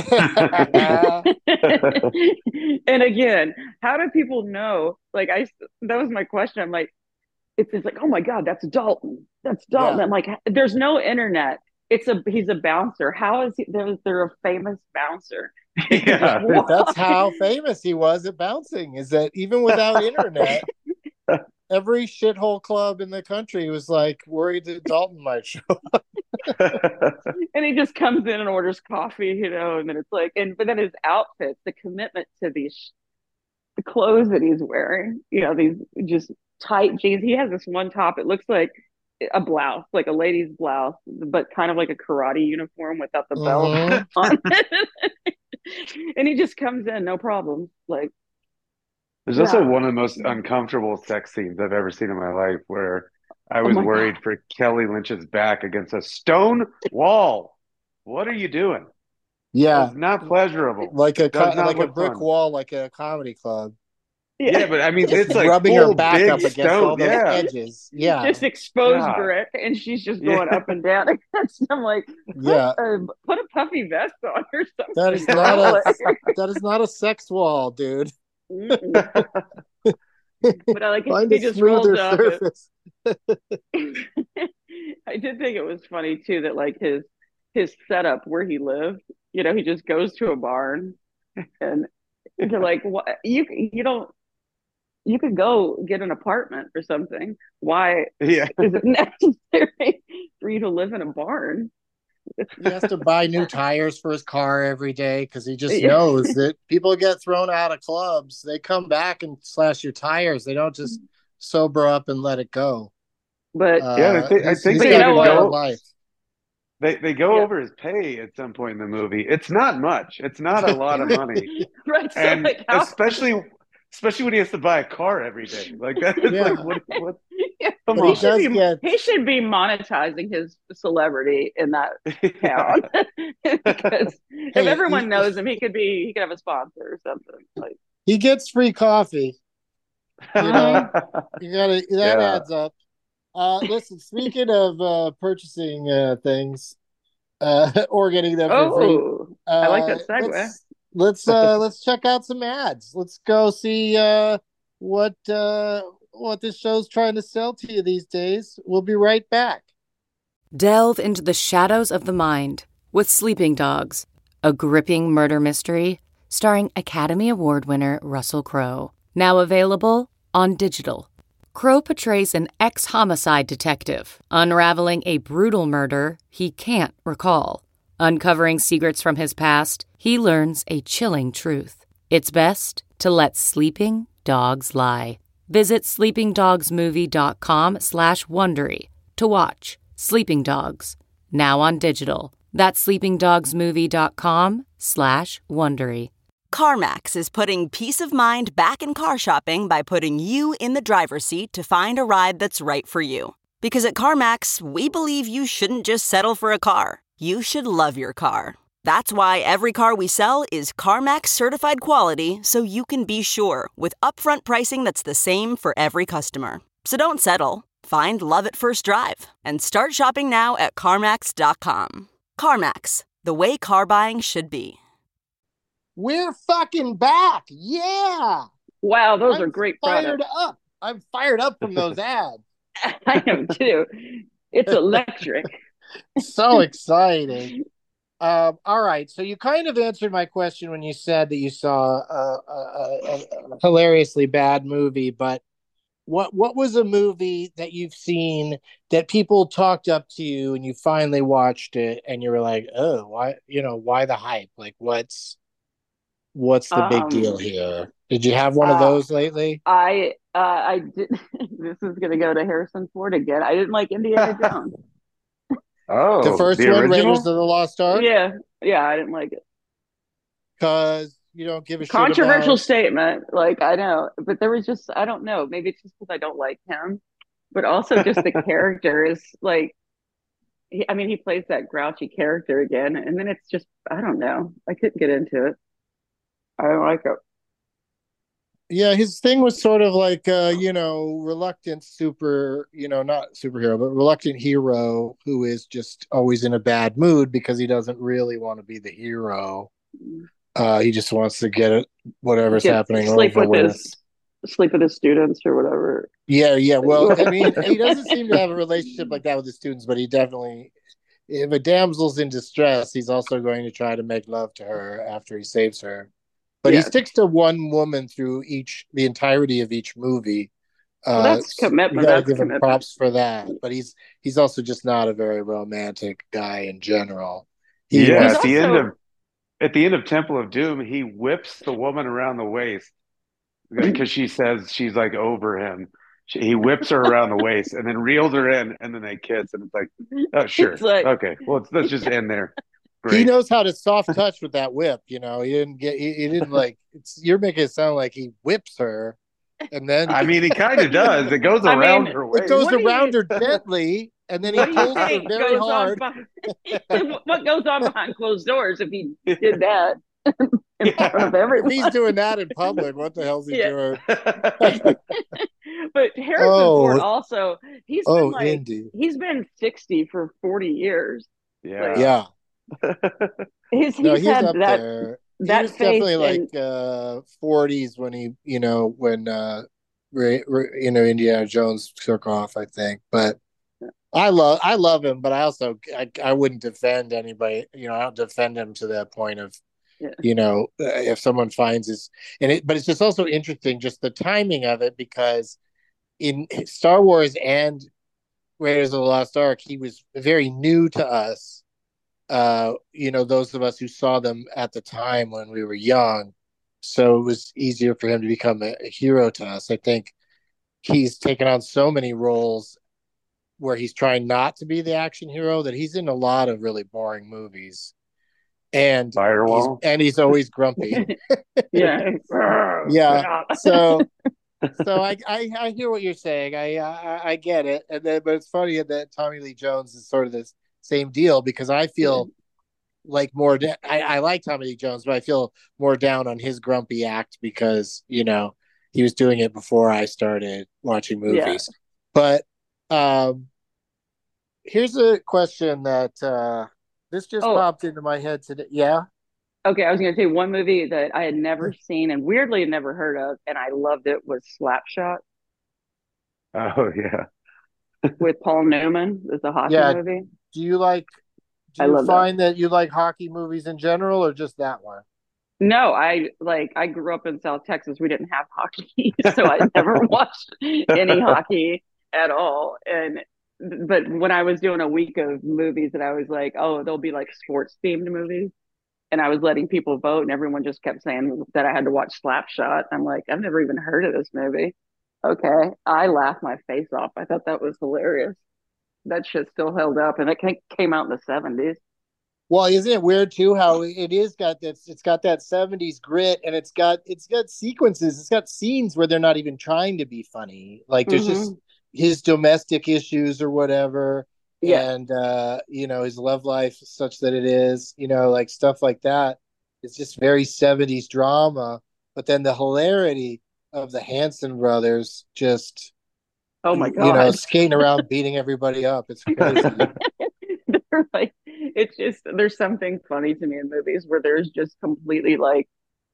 Speaker 4: And again, how do people know? Like that was my question. I'm like, it's like, oh my God, that's Dalton. That's Dalton.
Speaker 2: Yeah.
Speaker 4: I'm like, there's no internet. He's a bouncer. How is he? They're a famous bouncer.
Speaker 3: Yeah.
Speaker 2: That's how famous he was at bouncing, is that even without internet, every shithole club in the country was like worried that Dalton might show up.
Speaker 4: And he just comes in and orders coffee, and then it's like, but then his outfits, the commitment to the clothes that he's wearing, these just tight jeans. He has this one top, it looks like a blouse, like a lady's blouse, but kind of like a karate uniform without the belt on it. And he just comes in, no problem. Like,
Speaker 3: there's also one of the most uncomfortable sex scenes I've ever seen in my life, where I was worried for Kelly Lynch's back against a stone wall. What are you doing?
Speaker 2: Yeah,
Speaker 3: it's not pleasurable.
Speaker 2: Like a brick wall, like a comedy club.
Speaker 3: Yeah, but I mean, it's like
Speaker 2: rubbing her back up against all those
Speaker 3: edges.
Speaker 2: Yeah,
Speaker 4: just exposed brick, and she's just going up and down against him. Like, put a puffy vest on or something.
Speaker 2: That is not a sex wall, dude.
Speaker 4: But I like
Speaker 2: Find
Speaker 4: he
Speaker 2: a
Speaker 4: just
Speaker 2: smoother
Speaker 4: rolls up.
Speaker 2: surface.
Speaker 4: I did think it was funny too that like his setup where he lived, he just goes to a barn, and you're like, what? You could go get an apartment or something. Why is it necessary for you to live in a barn?
Speaker 2: He has to buy new tires for his car every day because he just knows that people get thrown out of clubs. They come back and slash your tires. They don't just sober up and let it go.
Speaker 4: But
Speaker 3: I think
Speaker 2: they
Speaker 3: go over his pay at some point in the movie. It's not much. It's not a lot of money,
Speaker 4: right? So
Speaker 3: and especially when he has to buy a car every day. Like that. It's like what? Come on.
Speaker 4: He should be monetizing his celebrity in that town because if everyone knows him, he could have a sponsor or something. Like
Speaker 2: he gets free coffee. That adds up. Listen, speaking of purchasing things or getting them for free,
Speaker 4: I like that segue.
Speaker 2: Let's check out some ads. Let's go see what this show's trying to sell to you these days. We'll be right back.
Speaker 5: Delve into the shadows of the mind with Sleeping Dogs, a gripping murder mystery starring Academy Award winner Russell Crowe. Now available on digital. Crowe portrays an ex-homicide detective, unraveling a brutal murder he can't recall. Uncovering secrets from his past, he learns a chilling truth. It's best to let sleeping dogs lie. Visit sleepingdogsmovie.com/Wondery to watch Sleeping Dogs, now on digital. That's sleepingdogsmovie.com/Wondery.
Speaker 6: CarMax is putting peace of mind back in car shopping by putting you in the driver's seat to find a ride that's right for you. Because at CarMax, we believe you shouldn't just settle for a car. You should love your car. That's why every car we sell is CarMax certified quality, so you can be sure with upfront pricing that's the same for every customer. So don't settle. Find love at first drive and start shopping now at CarMax.com. CarMax, the way car buying should be.
Speaker 2: We're fucking back. Yeah.
Speaker 4: Wow, those are great products.
Speaker 2: I'm fired up from those ads.
Speaker 4: I am too. It's electric.
Speaker 2: So exciting. All right. So you kind of answered my question when you said that you saw a hilariously bad movie, but what was a movie that you've seen that people talked up to you and you finally watched it and you were like, oh, why the hype? Like what's the big deal here? Did you have one of those lately?
Speaker 4: I did. This is going to go to Harrison Ford again. I didn't like Indiana Jones.
Speaker 3: Oh,
Speaker 2: the first one,
Speaker 3: original?
Speaker 2: Raiders of the Lost Ark?
Speaker 4: Yeah, I didn't like it.
Speaker 2: Because you don't give a shit
Speaker 4: controversial statement. Like, I know, but there was just, I don't know. Maybe it's just because I don't like him, but also just the character is like, he plays that grouchy character again. And then it's just, I don't know. I couldn't get into it. I don't like it.
Speaker 2: Yeah, his thing was sort of like, reluctant not superhero, but reluctant hero who is just always in a bad mood because he doesn't really want to be the hero. He just wants to get whatever's happening over with.
Speaker 4: Sleep with his students or whatever.
Speaker 2: Yeah. Well, he doesn't seem to have a relationship like that with his students, but he definitely, if a damsel's in distress, he's also going to try to make love to her after he saves her. But he sticks to one woman through the entirety of each movie,
Speaker 4: Well, that's
Speaker 2: You
Speaker 4: commitment.
Speaker 2: got to
Speaker 4: That's
Speaker 2: give him
Speaker 4: commitment.
Speaker 2: props for that. But he's also just not a very romantic guy in general. He
Speaker 3: Yeah,
Speaker 4: He's
Speaker 2: wants
Speaker 3: at
Speaker 2: to.
Speaker 3: the end
Speaker 4: also
Speaker 3: of Temple of Doom, he whips the woman around the waist because she says she's like over him. He whips her around the waist and then reels her in, and then they kiss, and it's like, oh
Speaker 4: it's
Speaker 3: sure,
Speaker 4: like
Speaker 3: okay, well let's just end there.
Speaker 2: He
Speaker 3: Great.
Speaker 2: knows how to soft touch with that whip. He didn't get. He didn't like. You're making it sound like he whips her, and then
Speaker 3: I mean, he kind of does. It goes
Speaker 4: I
Speaker 3: around
Speaker 4: mean,
Speaker 3: her
Speaker 2: it
Speaker 3: waist.
Speaker 2: goes
Speaker 4: what do
Speaker 2: around
Speaker 4: you
Speaker 2: her gently, and then he
Speaker 4: what do you
Speaker 2: pulls her
Speaker 4: think
Speaker 2: very
Speaker 4: goes on
Speaker 2: hard.
Speaker 4: what goes on behind closed doors if he did that in front of
Speaker 3: Yeah.
Speaker 2: If he's
Speaker 4: everyone?
Speaker 2: doing that in public, what the hell's he
Speaker 4: Yeah.
Speaker 2: doing?
Speaker 4: But Harrison Ford
Speaker 2: Oh,
Speaker 4: also
Speaker 2: oh, Indy.
Speaker 4: he's been 60s for 40 years. Like
Speaker 3: Yeah.
Speaker 2: Yeah. No,
Speaker 4: he's
Speaker 2: he's
Speaker 4: had
Speaker 2: up
Speaker 4: that
Speaker 2: there. He
Speaker 4: that
Speaker 2: was
Speaker 4: faith
Speaker 2: definitely like
Speaker 4: in
Speaker 2: 40s when Indiana Jones took off, I think. But I love him, but I wouldn't defend anybody. I don't defend him to that point of
Speaker 4: yeah.
Speaker 2: If someone finds his but it's just also interesting just the timing of it, because in Star Wars and Raiders of the Lost Ark, he was very new to us. Those of us who saw them at the time when we were young, so it was easier for him to become a hero to us. I think he's taken on so many roles where he's trying not to be the action hero that he's in a lot of really boring movies, and
Speaker 3: Firewall.
Speaker 2: he's always grumpy.
Speaker 4: Yeah.
Speaker 2: Yeah. So I hear what you're saying. I get it, but it's funny that Tommy Lee Jones is sort of the same deal, because I feel like I like Tommy Lee Jones, but I feel more down on his grumpy act because he was doing it before I started watching movies. But here's a question that this just popped into my head today. Yeah.
Speaker 4: Okay, I was going to say one movie that I had never seen and weirdly had never heard of, and I loved it, was Slapshot
Speaker 3: Oh yeah.
Speaker 4: with Paul Newman. It's a hockey
Speaker 2: Yeah.
Speaker 4: movie.
Speaker 2: Do you find that you like hockey movies in general, or just that one?
Speaker 4: No, I grew up in South Texas. We didn't have hockey, so I never watched any hockey at all. But when I was doing a week of movies, and I was like, oh, there'll be like sports themed movies, and I was letting people vote, and everyone just kept saying that I had to watch Slapshot. I'm like, I've never even heard of this movie. Okay, I laughed my face off. I thought that was hilarious. That shit still held up, and it came out in the '70s.
Speaker 2: Well, isn't it weird too how it's got that 70s grit, and it's got sequences, it's got scenes where they're not even trying to be funny. Like there's just his domestic issues or whatever, and his love life such that it is, like stuff like that. It's just very 70s drama, but then the hilarity of the Hanson brothers just
Speaker 4: oh my god,
Speaker 2: skating around beating everybody up. It's crazy.
Speaker 4: They're like, it's just, there's something funny to me in movies where there's just completely like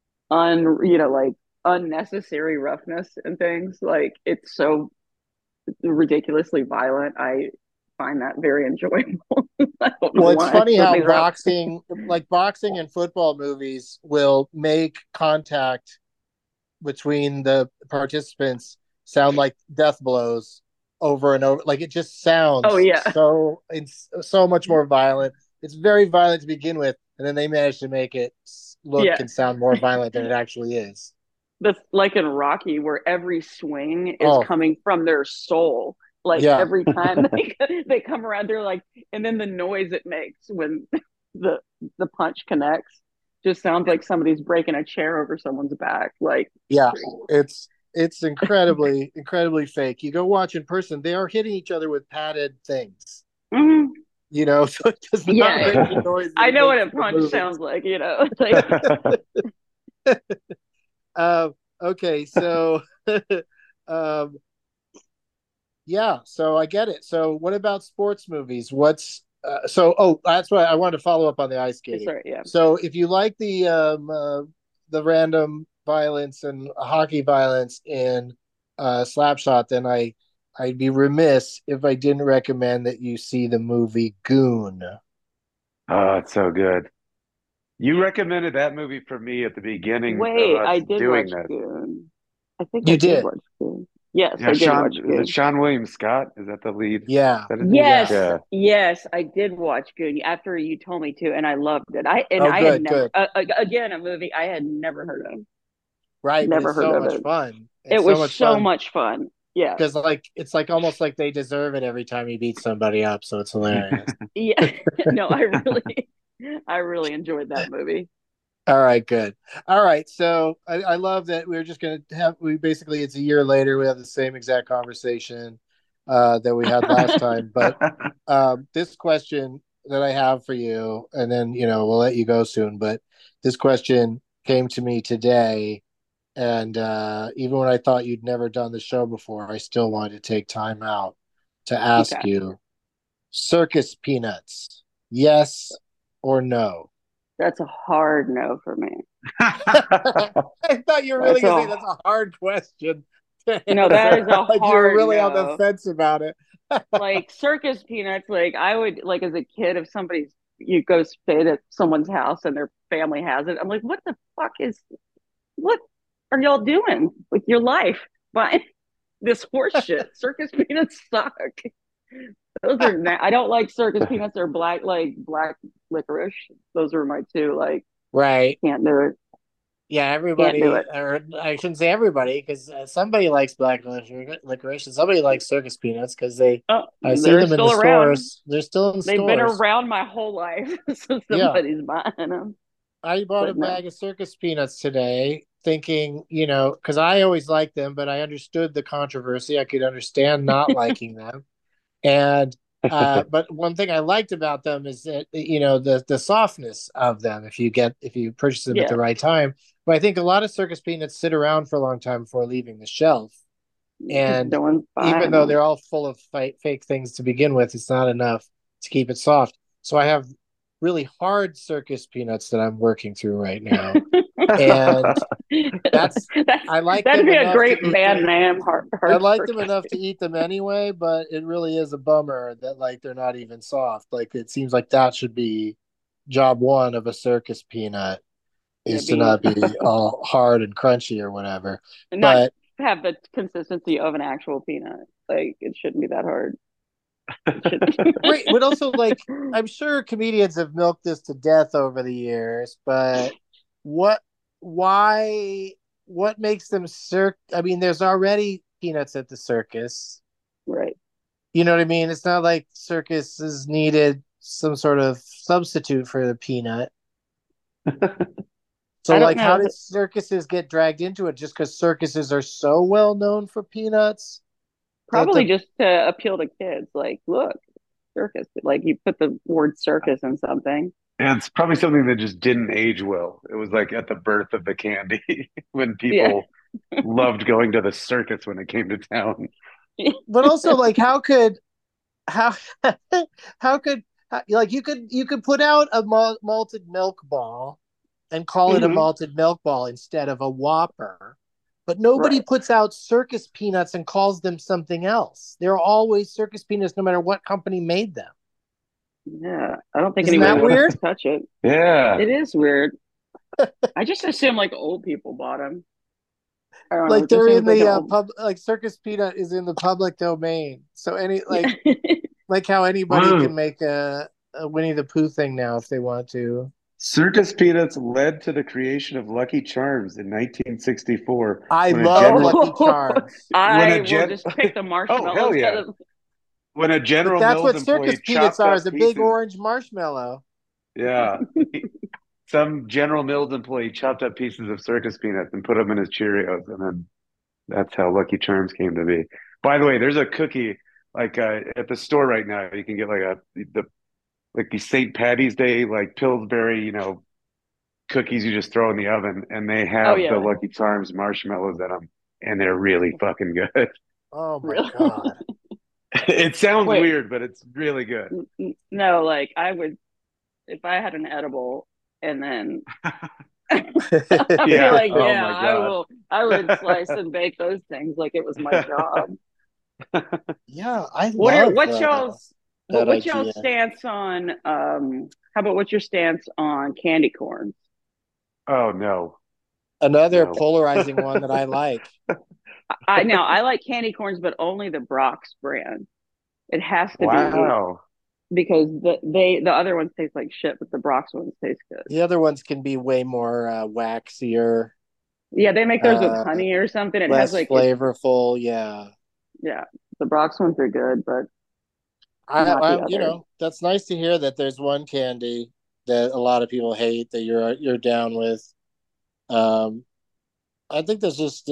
Speaker 4: unnecessary roughness and things. Like it's so ridiculously violent. I find that very enjoyable.
Speaker 2: Well, it's funny how boxing and football movies will make contact between the participants sound like death blows over and over. Like it just sounds it's so much more violent. It's very violent to begin with, and then they manage to make it look and sound more violent than it actually is.
Speaker 4: That's like in Rocky, where every swing is coming from their soul. Like every time they come around, they're like, and then the noise it makes when the punch connects just sounds like somebody's breaking a chair over someone's back. Like
Speaker 2: it's incredibly incredibly fake. You go watch in person, they are hitting each other with padded things.
Speaker 4: Mm-hmm.
Speaker 2: So it does not make the noise.
Speaker 4: I know what a punch sounds like.
Speaker 2: Okay, so so I get it. So what about sports movies? That's why I wanted to follow up on the ice skating.
Speaker 4: Sorry,
Speaker 2: So if you like the random violence and hockey violence in Slapshot, then I'd be remiss if I didn't recommend that you see the movie Goon.
Speaker 3: Oh, it's so good. You recommended that movie for me at the beginning.
Speaker 4: Wait, I did
Speaker 3: doing
Speaker 4: watch
Speaker 3: this.
Speaker 4: Goon. I think
Speaker 2: you
Speaker 4: I did
Speaker 2: did.
Speaker 4: watch Goon. Yes,
Speaker 3: Yeah,
Speaker 4: I did
Speaker 3: Sean,
Speaker 4: watch
Speaker 3: is it
Speaker 4: Goon.
Speaker 3: Sean William Scott? Is that the lead?
Speaker 2: Yeah.
Speaker 3: That is,
Speaker 4: Yes,
Speaker 3: yeah.
Speaker 4: yes, I did watch Goon after you told me to, and I loved it.
Speaker 2: Oh,
Speaker 4: I had
Speaker 2: good,
Speaker 4: never
Speaker 2: good.
Speaker 4: again a movie I had never heard of.
Speaker 2: Right, but
Speaker 4: Never
Speaker 2: it's
Speaker 4: heard
Speaker 2: so
Speaker 4: of
Speaker 2: much
Speaker 4: it.
Speaker 2: fun.
Speaker 4: It
Speaker 2: It's so
Speaker 4: was
Speaker 2: much
Speaker 4: so
Speaker 2: fun
Speaker 4: much fun. Yeah.
Speaker 2: because it's like almost like they deserve it every time he beats somebody up. So it's hilarious.
Speaker 4: Yeah. No, I really enjoyed that movie.
Speaker 2: All right, good. All right, so I love that we're just gonna have we basically it's a year later we have the same exact conversation that we had last time. But this question that I have for you, and then we'll let you go soon. But this question came to me today, and even when I thought you'd never done the show before, I still wanted to take time out to ask
Speaker 4: Okay.
Speaker 2: you: circus peanuts, yes or no?
Speaker 4: That's a hard no for me.
Speaker 2: I thought you were really
Speaker 4: That's
Speaker 2: going to
Speaker 4: a
Speaker 2: say that's a hard question to
Speaker 4: no, that is a
Speaker 2: answer. Like you were
Speaker 4: hard
Speaker 2: really on the
Speaker 4: no.
Speaker 2: fence about it.
Speaker 4: Like circus peanuts, like I would like as a kid if somebody's you go stay at someone's house and their family has it, I'm like, what are y'all doing with your life? Buying this horse shit. Circus peanuts suck. Those are I don't like circus peanuts. They're black licorice. Those are my two. Like
Speaker 2: Right.
Speaker 4: can't do it.
Speaker 2: Yeah,
Speaker 4: Can't do
Speaker 2: everybody,
Speaker 4: it.
Speaker 2: or I shouldn't say everybody, because somebody likes black licorice and somebody likes circus peanuts because
Speaker 4: Oh,
Speaker 2: I see
Speaker 4: they're
Speaker 2: them in the
Speaker 4: still around.
Speaker 2: stores. They're still in
Speaker 4: They've been
Speaker 2: stores.
Speaker 4: around my whole life, so
Speaker 2: Yeah.
Speaker 4: somebody's buying them.
Speaker 2: I bought a
Speaker 4: But no.
Speaker 2: bag of circus peanuts today, thinking, because I always liked them, but I understood the controversy. I could understand not liking them. And but one thing I liked about them is that the softness of them if you purchase them at
Speaker 4: Yeah.
Speaker 2: the right time. But I think a lot of circus peanuts sit around for a long time before leaving the shelf. And
Speaker 4: No one's
Speaker 2: even
Speaker 4: buying
Speaker 2: though
Speaker 4: them.
Speaker 2: they're all full of fake things to begin with, it's not enough to keep it soft. So I have really hard circus peanuts that I'm working through right now. And I like
Speaker 4: That'd
Speaker 2: them
Speaker 4: be a
Speaker 2: enough to
Speaker 4: great
Speaker 2: eat
Speaker 4: band
Speaker 2: them.
Speaker 4: name,
Speaker 2: I
Speaker 4: Hard
Speaker 2: like them
Speaker 4: Circus.
Speaker 2: enough to eat them anyway, but it really is a bummer that like they're not even soft. Like it seems like that should be job one of a circus peanut
Speaker 4: Yeah,
Speaker 2: is to not be all hard and crunchy or whatever.
Speaker 4: not
Speaker 2: But
Speaker 4: have the consistency of an actual peanut. Like it shouldn't be that hard. It should.
Speaker 2: right, but also like I'm sure comedians have milked this to death over the years, but what why what makes them I mean, there's already peanuts at the circus.
Speaker 4: Right.
Speaker 2: You know what I mean? It's not like circuses needed some sort of substitute for the peanut. So,
Speaker 4: I don't
Speaker 2: like, how
Speaker 4: know.
Speaker 2: did circuses get dragged into it? Just because circuses are so well known for peanuts that
Speaker 4: Probably just to appeal to kids. Like, look, circus. Like you put the word circus in something.
Speaker 3: And it's probably something that just didn't age well. It was like at the birth of the candy when
Speaker 4: Yeah.
Speaker 3: people loved going to the circus when it came to town.
Speaker 2: but also like how how could like you could put out a malted milk ball and call it a
Speaker 4: Hmm.
Speaker 2: malted milk ball instead of a Whopper. But nobody
Speaker 4: Right.
Speaker 2: puts out circus peanuts and calls them something else. They're always circus peanuts no matter what company made them.
Speaker 4: Yeah. I don't think
Speaker 2: Isn't
Speaker 4: anybody
Speaker 2: that
Speaker 4: wants
Speaker 2: weird?
Speaker 4: to touch it.
Speaker 3: Yeah.
Speaker 4: It is weird. I just assume like old people bought them. I don't know.
Speaker 2: Like
Speaker 4: It just
Speaker 2: they're in
Speaker 4: seems like an
Speaker 2: the
Speaker 4: old.
Speaker 2: pub, like circus peanut is in the public domain. So any
Speaker 4: Yeah.
Speaker 2: like how anybody
Speaker 3: Whoa.
Speaker 2: can make a Winnie the Pooh thing now if they want to.
Speaker 3: Circus peanuts led to the creation of Lucky Charms in 1964
Speaker 2: I
Speaker 3: when a
Speaker 2: love
Speaker 3: general
Speaker 2: Lucky
Speaker 4: Oh,
Speaker 2: Charms,
Speaker 3: when a
Speaker 4: I will
Speaker 3: gen
Speaker 4: just pick the
Speaker 3: oh hell
Speaker 4: marshmallows out
Speaker 3: yeah
Speaker 4: of.
Speaker 3: when a
Speaker 2: but
Speaker 3: General
Speaker 2: that's
Speaker 3: Mills
Speaker 2: what circus
Speaker 3: employee
Speaker 2: peanuts
Speaker 3: chopped
Speaker 2: are is
Speaker 3: up
Speaker 2: a big
Speaker 3: pieces.
Speaker 2: orange marshmallow.
Speaker 3: Yeah, some General Mills employee chopped up pieces of circus peanuts and put them in his Cheerios, and then that's how Lucky Charms came to be. By the way, there's a cookie like at the store right now. You can get like the St. Patty's Day like Pillsbury, cookies you just throw in the oven, and they
Speaker 4: Oh
Speaker 3: have the
Speaker 4: yeah,
Speaker 3: Lucky Charms marshmallows in them, and they're really fucking good.
Speaker 2: Oh my
Speaker 4: really.
Speaker 2: god.
Speaker 3: It sounds
Speaker 4: Wait,
Speaker 3: weird, but it's really good.
Speaker 4: no. Like I would, if I had an edible, and then I'd be
Speaker 3: Yeah.
Speaker 4: like,
Speaker 3: Oh
Speaker 4: yeah,
Speaker 3: my
Speaker 4: I
Speaker 3: God.
Speaker 4: will. I would slice and bake those things like it was my job.
Speaker 2: Yeah, I
Speaker 4: What are
Speaker 2: love that
Speaker 4: what's y'all's
Speaker 2: idea.
Speaker 4: stance on how about what's your stance on candy corn?
Speaker 3: Oh no,
Speaker 2: Another
Speaker 3: no.
Speaker 2: polarizing one that I like.
Speaker 4: I like candy corns, but only the Brock's brand. It has to be
Speaker 3: Wow.
Speaker 4: because the other ones taste like shit, but the Brock's ones taste good.
Speaker 2: The other ones can be way more waxier,
Speaker 4: Yeah, they make theirs with honey or something. It has
Speaker 2: less
Speaker 4: like
Speaker 2: flavorful. Yeah,
Speaker 4: the Brock's ones are good, but not the other.
Speaker 2: that's nice to hear that there's one candy that a lot of people hate that you're down with. I think that's just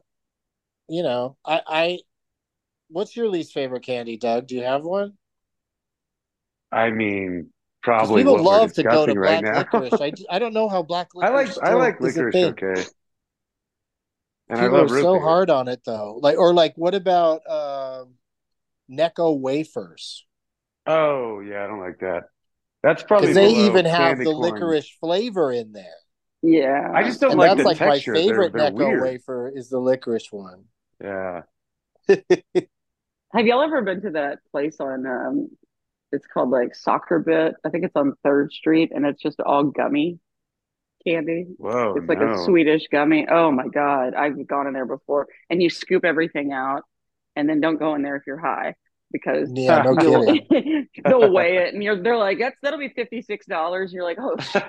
Speaker 2: I what's your least favorite candy, Doug? Do you have one?
Speaker 3: I mean,
Speaker 2: Because
Speaker 3: probably
Speaker 2: people
Speaker 3: what we're
Speaker 2: love to go to
Speaker 3: discussing right
Speaker 2: black
Speaker 3: now.
Speaker 2: licorice. I don't know how black
Speaker 3: I
Speaker 2: licorice
Speaker 3: like
Speaker 2: still is a
Speaker 3: licorice,
Speaker 2: thing.
Speaker 3: okay. And I
Speaker 2: People
Speaker 3: love
Speaker 2: are
Speaker 3: root
Speaker 2: so
Speaker 3: beer.
Speaker 2: hard on it though. What about Necco wafers?
Speaker 3: Oh, yeah, I don't like that. That's probably
Speaker 2: Because they
Speaker 3: below
Speaker 2: even have
Speaker 3: candy
Speaker 2: the
Speaker 3: corn.
Speaker 2: licorice flavor in there.
Speaker 3: I
Speaker 4: Yeah.
Speaker 3: just don't
Speaker 2: And
Speaker 3: like
Speaker 2: that's
Speaker 3: the
Speaker 2: like my
Speaker 3: texture.
Speaker 2: favorite
Speaker 3: They're
Speaker 2: Necco
Speaker 3: weird.
Speaker 2: wafer is the licorice one.
Speaker 3: Yeah.
Speaker 4: Have y'all ever been to that place on it's called like Soccer Bit? I think it's on 3rd Street and it's just all gummy candy.
Speaker 3: Whoa,
Speaker 4: It's like a
Speaker 3: no.
Speaker 4: Swedish gummy. Oh my God. I've gone in there before and you scoop everything out and then don't go in there if you're high because
Speaker 2: Yeah, no
Speaker 4: you'll
Speaker 2: kidding.
Speaker 4: they'll weigh it and they're like, that'll be $56. You're like, oh shit.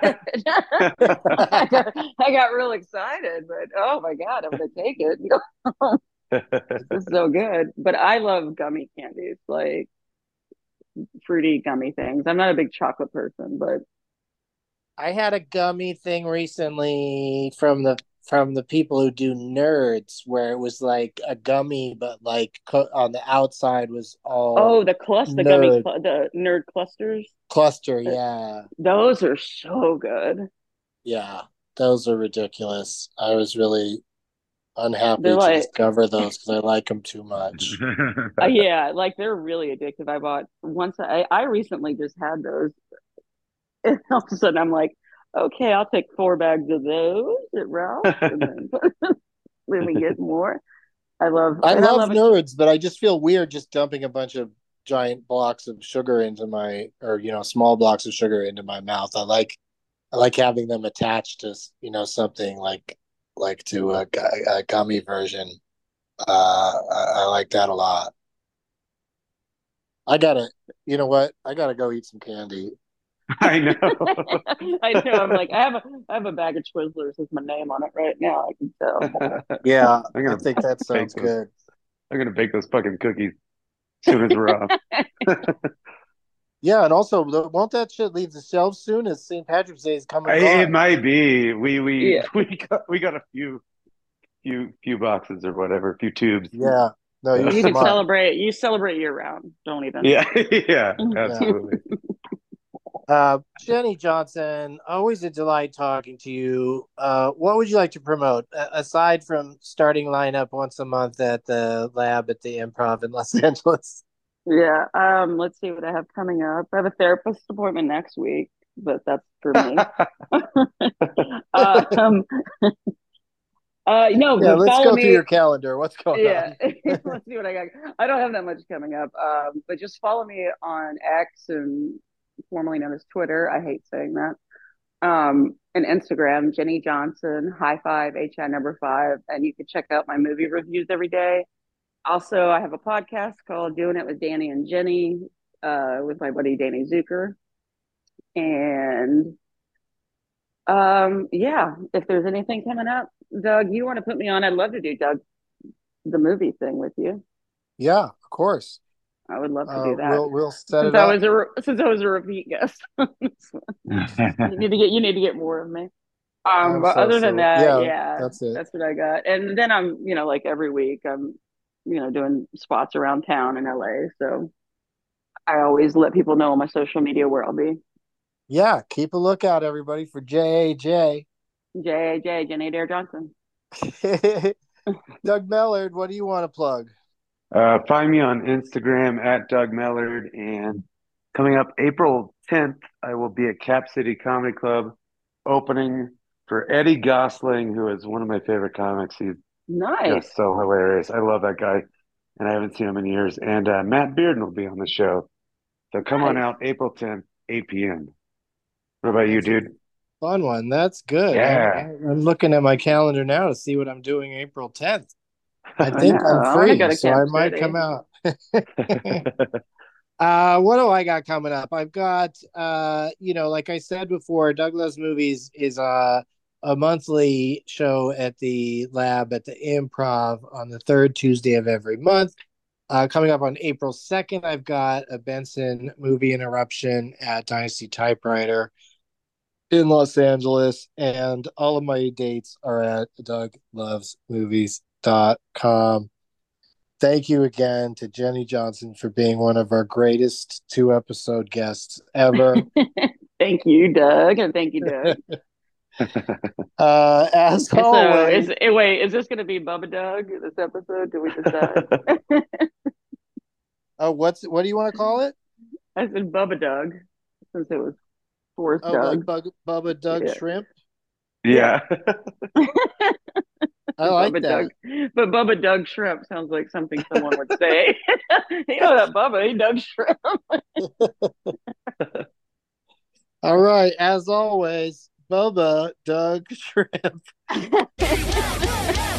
Speaker 4: I got real excited, but oh my God, I'm gonna take it. This is so good. But I love gummy candies, like fruity gummy things. I'm not a big chocolate person, but
Speaker 2: I had a gummy thing recently from the people who do Nerds, where it was like a gummy, but like on the outside was all
Speaker 4: oh,
Speaker 2: nerd
Speaker 4: the nerd clusters.
Speaker 2: cluster.
Speaker 4: uh,
Speaker 2: Yeah,
Speaker 4: Those are so good.
Speaker 2: yeah, those are ridiculous. I was really
Speaker 4: They're
Speaker 2: unhappy to
Speaker 4: like,
Speaker 2: discover those because I like them too much.
Speaker 4: yeah, like they're really addictive. I bought once. I recently just had those, and all of a sudden I'm like, okay, I'll take 4 bags of those at Ralph's, and then let me get more.
Speaker 2: I
Speaker 4: And I
Speaker 2: love
Speaker 4: love it.
Speaker 2: Nerds, but I just feel weird just dumping a bunch of giant blocks of sugar small blocks of sugar into my mouth. I like having them attached to something like to a gummy version. I like that a lot. I gotta, you know what? I gotta go eat some candy.
Speaker 3: I know.
Speaker 4: I know. I'm like, I have a bag of Twizzlers with my name on it right now. I can tell.
Speaker 2: Yeah,
Speaker 3: I'm
Speaker 2: I
Speaker 3: gonna
Speaker 2: think that sounds
Speaker 3: bake those.
Speaker 2: good.
Speaker 3: I'm gonna bake those fucking cookies as soon as we're off.
Speaker 2: Yeah, and also, won't that shit leave the shelves soon as St. Patrick's Day is coming
Speaker 3: It
Speaker 2: gone?
Speaker 3: might be.
Speaker 4: Yeah.
Speaker 3: We got a few boxes or whatever, a few tubes.
Speaker 2: Yeah, no, you're
Speaker 4: You can
Speaker 2: smart.
Speaker 4: celebrate. You celebrate year round. Don't even.
Speaker 3: Yeah, yeah,
Speaker 2: Yeah.
Speaker 3: absolutely.
Speaker 2: Jenny Johnson, always a delight talking to you. What would you like to promote aside from starting lineup once a month at the lab at the Improv in Los Angeles?
Speaker 4: Yeah. Let's see what I have coming up. I have a therapist appointment next week, but that's for me. um, no,
Speaker 2: Yeah,
Speaker 4: but
Speaker 2: let's
Speaker 4: follow
Speaker 2: go through
Speaker 4: me.
Speaker 2: your calendar. What's going
Speaker 4: Yeah,
Speaker 2: on?
Speaker 4: let's see what I got. I don't have that much coming up, but just follow me on X and formerly known as Twitter. I hate saying that. And Instagram, Jenny Johnson, high five, HI number 5. And you can check out my movie reviews every day. Also, I have a podcast called Doing It with Danny and Jenny, with my buddy Danny Zucker. And yeah, if there's anything coming up, Doug, you want to put me on, I'd love to do the movie thing with you.
Speaker 2: Yeah, of course.
Speaker 4: I would love to do that.
Speaker 2: We'll set
Speaker 4: since
Speaker 2: it up.
Speaker 4: Since I was a repeat guest. You need to get more of me. But
Speaker 2: so
Speaker 4: other than
Speaker 2: silly.
Speaker 4: that,
Speaker 2: Yeah,
Speaker 4: yeah,
Speaker 2: that's it.
Speaker 4: that's what I got. And then I'm, like every week I'm, doing spots around town in LA. So I always let people know on my social media where I'll be.
Speaker 2: Yeah, keep a lookout, everybody, for JAJ.
Speaker 4: JAJ, Jenny Adair Johnson.
Speaker 2: Doug Mellard, what do you want to plug?
Speaker 3: Find me on Instagram at Doug Mellard, and coming up April 10th, I will be at Cap City Comedy Club opening for Eddie Gosling, who is one of my favorite comics. He's
Speaker 4: Nice.
Speaker 3: just so hilarious. I love that guy, and I haven't seen him in years. And Matt Bearden will be on the show. So come on
Speaker 4: Nice.
Speaker 3: out April 10th, 8 p.m. What about you, dude?
Speaker 2: Fun one. That's good.
Speaker 3: Yeah.
Speaker 2: I'm looking at my calendar now to see what I'm doing April 10th. I think I'm free, so I might come out. What do I got coming up? I've got, like I said before, Doug Loves Movies is a monthly show at the Lab at the Improv on the third Tuesday of every month. Coming up on April 2nd, I've got a Benson movie interruption at Dynasty Typewriter in Los Angeles, and all of my dates are at douglovesmovies.com. Thank you again to Jenny Johnson for being one of our greatest 2-episode guests ever.
Speaker 4: Thank you, Doug, and thank you, Doug.
Speaker 2: As always,
Speaker 4: is this going to be Bubba Doug this episode? Did we decide?
Speaker 2: What do you want to call it?
Speaker 4: I said Bubba Doug since it was Forrest Doug.
Speaker 2: Like Bubba Doug Shrimp.
Speaker 3: Yeah.
Speaker 2: I like
Speaker 4: Bubba
Speaker 2: that.
Speaker 4: Doug. But Bubba Doug Shrimp sounds like something someone would say. That Bubba, he Doug Shrimp.
Speaker 2: All right, as always, Bubba Doug Shrimp.